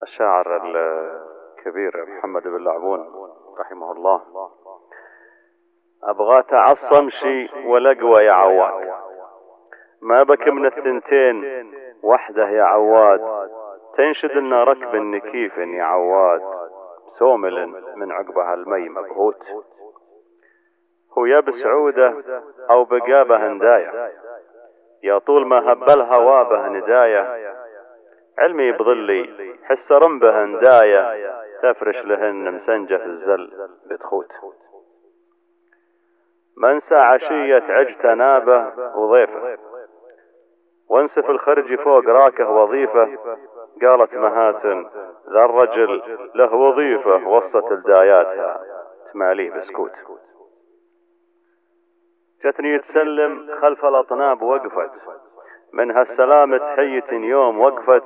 الشاعر الكبير محمد بن لعبون رحمه الله: أبغى تعصم شي والأقوى يا عواد، ما بك من الثنتين وحده يا عواد، تنشد ان ركب النكيف يا عواد، سومل من عقبها المي مبهوت، هو يا بسعوده او بقابه هندايه، يا طول ما هبلها وابه ندايه، علمي بظلي حس رمبه هندايه، تفرش لهن مسنجة في الزل بتخوت، منسى عشية عجت نابه وضيفه، وانسف الخرج فوق راكه وظيفه، قالت مهاتن ذا الرجل له وظيفة، وصت لداياتها تماليه بسكوت، جتني تسلم خلف الأطناب وقفت، منها السلام تحية يوم وقفت،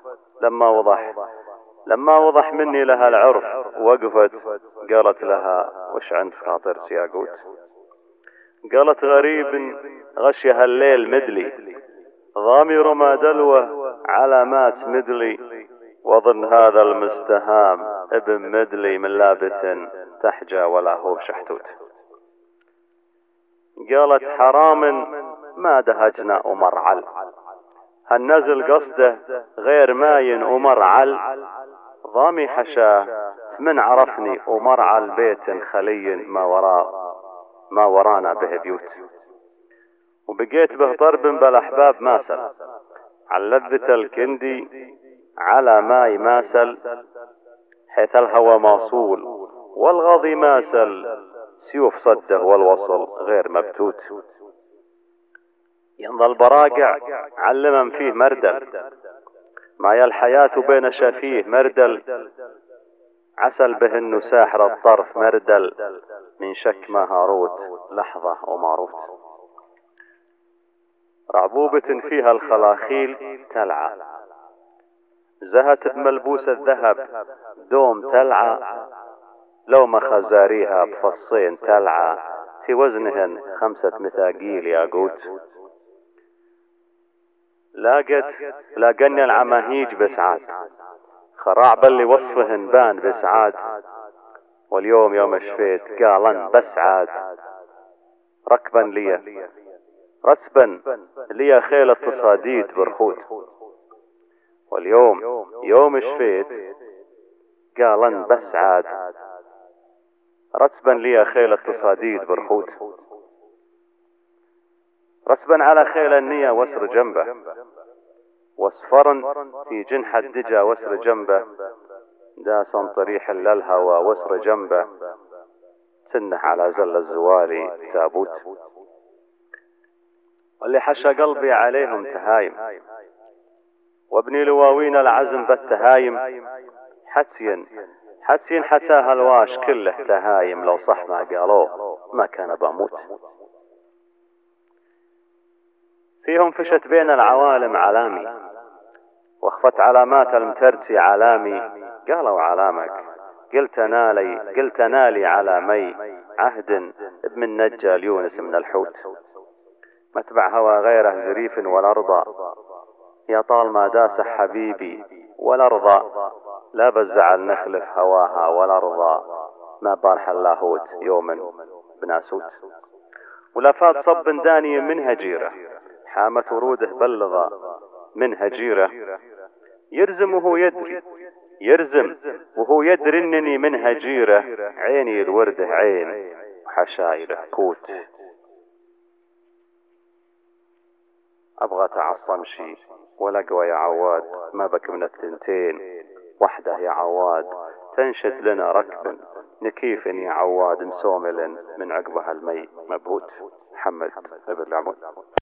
لما وضح مني لها العرف وقفت، قالت لها وش عند خاطر سياقوت، قالت غريب غشيها الليل مدلي، ضامر ما دلوه علامات مدلي، وظن هذا المستهام ابن مدلي من لابت تحجى ولا هو شحتوت، قالت حرام ما دهجنا ومرعل، هالنزل قصده غير ماين ومرعل، ضامي حشاه من عرفني ومرعل بيت خلي ما ورانا به بيوت، وبقيت به ضرب بالاحباب ماسل، عن لذة الكندي على ماي ماسل، حيث الهوى موصول والغاضي ماسل، سيوف صده والوصل غير مبتوت، ينظل براقع علمن فيه مردل، ما يا الحياة بين شفيه مردل، عسل به النساحر الطرف مردل، من شك ما هاروت لحظة وماروت، رعبوبة فيها الخلاخيل تلعى، زهت بملبوس الذهب دوم تلعى، لو ما خزاريها بفصين تلعى، في وزنهن 5 مثاقيل ياقوت، لاقني العماهيج بسعاد، خراعب اللي وصفهن بان بسعاد، واليوم يوم شفيت قالن بسعاد، ركبا لي خيل التصاديد برخوت، واليوم يوم شفيت قالن بسعاد، رتبا لي خيل التصاديد برخوت، رتبا على خيل النية وسر جنبه، واصفرا في جنح الدجا وسر جنبه، داسا طريح للهوى وسر جنبه، سنح على زل الزوالي تابوت، واللي حشى قلبي عليهم تهايم، وابني لواوين العزم بالتهايم، حسين حساها الواش كله تهايم، لو صح ما قالوه ما كان بموت، فيهم فشت بين العوالم علامي، واخفت علامات المترسي علامي، قالوا علامك قلت نالي علامي، عهد ابن نجال يونس من الحوت، متبع هوى غيره زريف والارضى، يا طال ما داس حبيبي والارضى، لا بزعل نخلف هواها والارضى، ما بارح اللاهوت يوم بناسوت، ولا فات صب داني من هجيره، حامت وروده بلغ من هجيره، يرزم وهو يدري انني من هجيره، عيني الورده عين وحشايره كوت، ابغى تعصم شي والأقوى يا عواد، ما بك من الثنتين وحده يا عواد، تنشد لنا ركب نكيف يا عواد، مسومل من عقبها المي مبهوت. محمد بن لعبون.